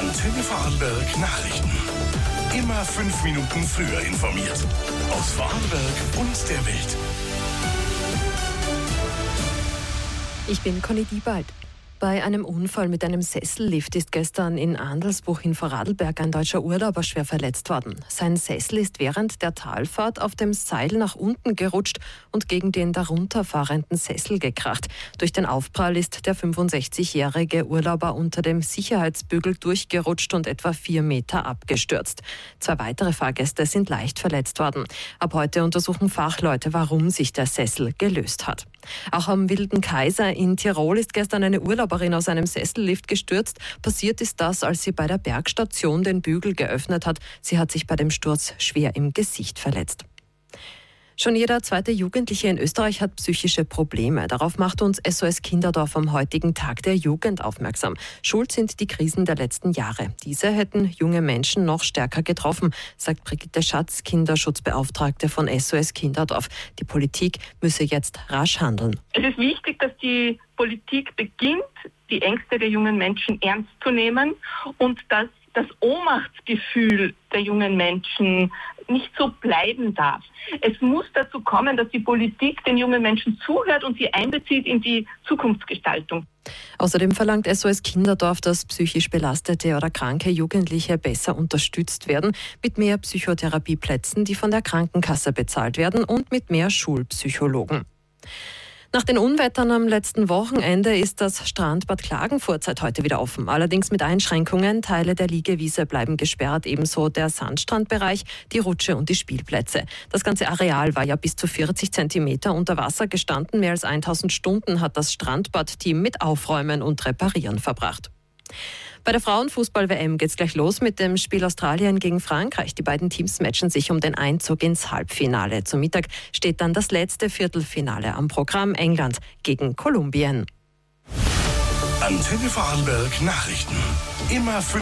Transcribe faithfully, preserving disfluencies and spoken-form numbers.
Antenne Vorarlberg Nachrichten. Immer fünf Minuten früher informiert. Aus Vorarlberg und der Welt. Ich bin Conny Diebald. Bei einem Unfall mit einem Sessellift ist gestern in Andelsbuch in Vorarlberg ein deutscher Urlauber schwer verletzt worden. Sein Sessel ist während der Talfahrt auf dem Seil nach unten gerutscht und gegen den darunter fahrenden Sessel gekracht. Durch den Aufprall ist der fünfundsechzigjährige Urlauber unter dem Sicherheitsbügel durchgerutscht und etwa vier Meter abgestürzt. Zwei weitere Fahrgäste sind leicht verletzt worden. Ab heute untersuchen Fachleute, warum sich der Sessel gelöst hat. Auch am Wilden Kaiser in Tirol ist gestern eine Urlauberin aus einem Sessellift gestürzt. Passiert ist das, als sie bei der Bergstation den Bügel geöffnet hat. Sie hat sich bei dem Sturz schwer im Gesicht verletzt. Schon jeder zweite Jugendliche in Österreich hat psychische Probleme. Darauf macht uns S O S Kinderdorf am heutigen Tag der Jugend aufmerksam. Schuld sind die Krisen der letzten Jahre. Diese hätten junge Menschen noch stärker getroffen, sagt Brigitte Schatz, Kinderschutzbeauftragte von S O S Kinderdorf. Die Politik müsse jetzt rasch handeln. Es ist wichtig, dass die Politik beginnt, die Ängste der jungen Menschen ernst zu nehmen und dass das Ohnmachtsgefühl der jungen Menschen nicht so bleiben darf. Es muss dazu kommen, dass die Politik den jungen Menschen zuhört und sie einbezieht in die Zukunftsgestaltung. Außerdem verlangt S O S Kinderdorf, dass psychisch belastete oder kranke Jugendliche besser unterstützt werden, mit mehr Psychotherapieplätzen, die von der Krankenkasse bezahlt werden, und mit mehr Schulpsychologen. Nach den Unwettern am letzten Wochenende ist das Strandbad Klagenfurt seit heute wieder offen. Allerdings mit Einschränkungen. Teile der Liegewiese bleiben gesperrt, ebenso der Sandstrandbereich, die Rutsche und die Spielplätze. Das ganze Areal war ja bis zu vierzig Zentimeter unter Wasser gestanden. Mehr als tausend Stunden hat das Strandbad-Team mit Aufräumen und Reparieren verbracht. Bei der Frauenfußball-W M geht's gleich los mit dem Spiel Australien gegen Frankreich. Die beiden Teams matchen sich um den Einzug ins Halbfinale. Zum Mittag steht dann das letzte Viertelfinale am Programm: England gegen Kolumbien. Antenne Vorarlberg Nachrichten. Immer